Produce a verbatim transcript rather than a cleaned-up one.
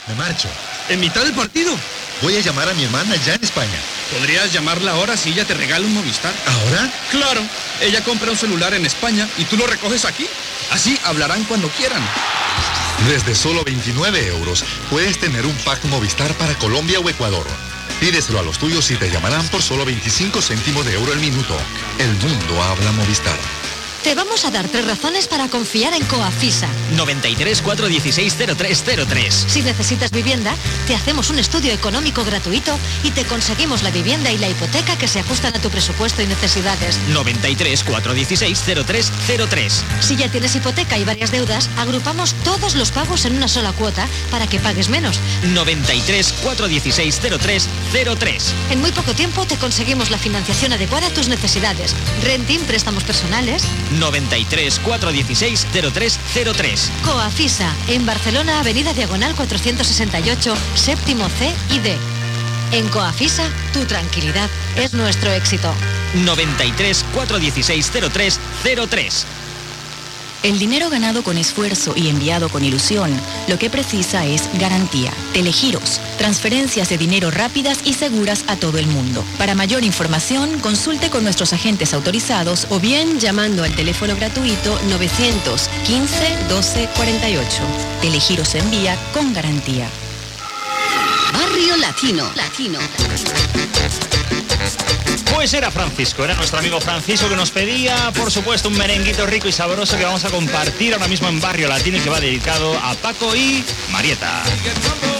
Me marcho. ¿En mitad del partido? Voy a llamar a mi hermana ya en España. ¿Podrías llamarla ahora si ella te regala un Movistar? ¿Ahora? Claro. Ella compra un celular en España y tú lo recoges aquí. Así hablarán cuando quieran. Desde solo veintinueve euros puedes tener un pack Movistar para Colombia o Ecuador. Pídeselo a los tuyos y te llamarán por solo veinticinco céntimos de euro el minuto. El mundo habla Movistar. Te vamos a dar tres razones para confiar en Coafisa. noventa y tres, cuatro dieciséis, cero tres cero tres. Si necesitas vivienda, te hacemos un estudio económico gratuito y te conseguimos la vivienda y la hipoteca que se ajustan a tu presupuesto y necesidades. noventa y tres, cuatro dieciséis, cero tres cero tres. Si ya tienes hipoteca y varias deudas, agrupamos todos los pagos en una sola cuota para que pagues menos. noventa y tres, cuatro dieciséis, cero tres cero tres. En muy poco tiempo te conseguimos la financiación adecuada a tus necesidades. Renting, préstamos personales. noventa y tres, cuatro dieciséis, cero tres cero tres. Coafisa, en Barcelona, Avenida Diagonal cuatrocientos sesenta y ocho, séptimo C y D. En Coafisa, tu tranquilidad es nuestro éxito. noventa y tres, cuatro dieciséis, cero tres cero tres. El dinero ganado con esfuerzo y enviado con ilusión, lo que precisa es garantía. Telegiros, transferencias de dinero rápidas y seguras a todo el mundo. Para mayor información, consulte con nuestros agentes autorizados o bien llamando al teléfono gratuito novecientos quince, doce cuarenta y ocho. Telegiros envía con garantía. Barrio Latino. Latino. Pues era Francisco, era nuestro amigo Francisco que nos pedía, por supuesto, un merenguito rico y sabroso que vamos a compartir ahora mismo en Barrio Latino y que va dedicado a Paco y Marieta.